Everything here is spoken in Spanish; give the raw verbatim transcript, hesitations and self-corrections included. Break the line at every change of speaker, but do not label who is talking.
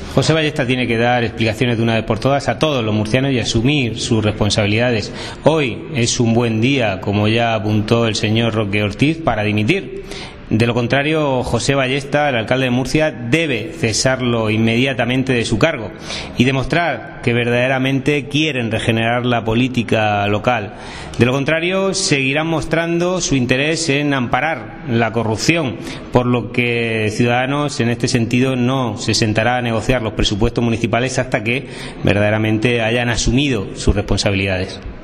José Ballesta tiene que dar explicaciones de una vez por todas a todos los murcianos y asumir sus responsabilidades. Hoy es un buen día, como ya apuntó el señor Roque Ortiz, para dimitir. De lo contrario, José Ballesta, el alcalde de Murcia, debe cesarlo inmediatamente de su cargo y demostrar que verdaderamente quieren regenerar la política local. De lo contrario, seguirán mostrando su interés en amparar la corrupción, por lo que Ciudadanos en este sentido no se sentará a negociar los presupuestos municipales hasta que verdaderamente hayan asumido sus responsabilidades.